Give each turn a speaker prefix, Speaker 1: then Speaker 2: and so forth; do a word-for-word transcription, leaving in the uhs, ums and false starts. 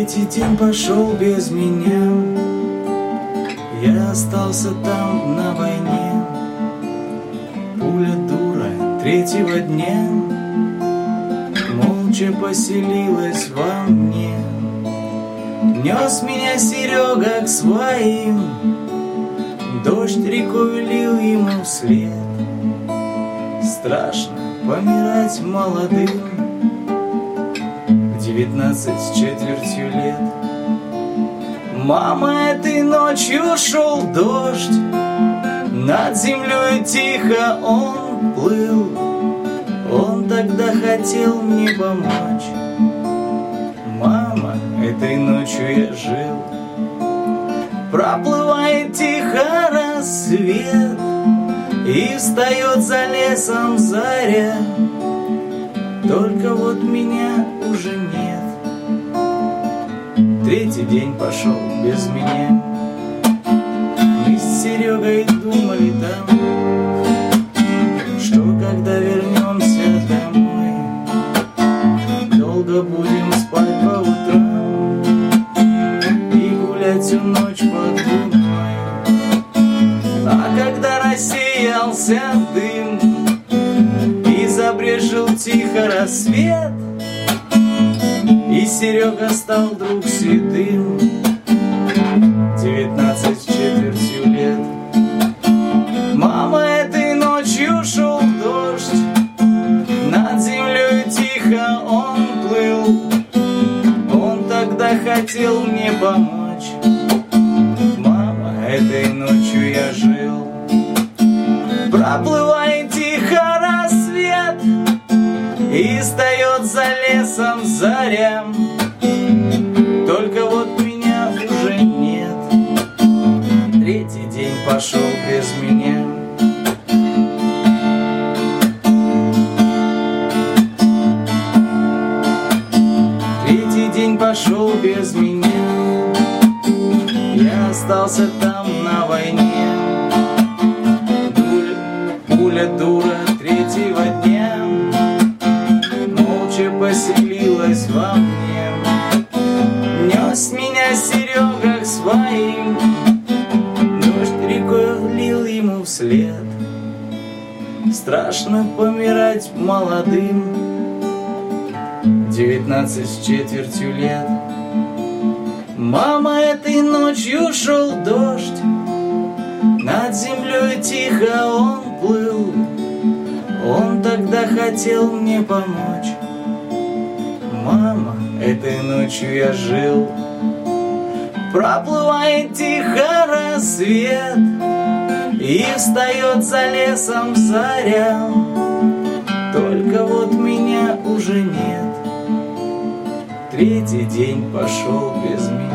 Speaker 1: Третий день пошел без меня, я остался там на войне. Пуля дура третьего дня молча поселилась во мне. Нес меня Серега к своим, дождь рекой лил ему вслед. Страшно помирать молодым, девятнадцать с четвертью лет. Мама, этой ночью шел дождь, над землей тихо он плыл. Он тогда хотел мне помочь. Мама, этой ночью я жил. Проплывает тихо рассвет, и встает за лесом заря. Только вот меня уже нет. Третий день пошел без меня. Мы с Серегой думали там, что когда вернемся домой, долго будем спать по утрам и гулять всю ночь под луной. А когда рассеялся дым и забрежил тихо рассвет, и Серега стал вдруг седым, девятнадцать с четвертью лет. Мама, этой ночью шел дождь, над землей тихо он плыл. Он тогда хотел мне помочь. Мама, этой ночью я жил. Проплывает тихо рассвет, и встает за лесом заря. Только вот меня уже нет. Третий день пошел без меня. Третий день пошел без меня. Я остался там на войне. Пуля, пуля дура третьего дня молча поселилась во мне. Нес меня Серега к своим, дождь рекой влил ему вслед. Страшно помирать молодым, девятнадцать с четвертью лет. Мама, этой ночью шел дождь, над землей тихо он плыл. Он тогда хотел мне помочь. Мама, этой ночью я жил. Проплывает тихо рассвет, и встает за лесом заря. Только вот меня уже нет. Третий день пошел без меня.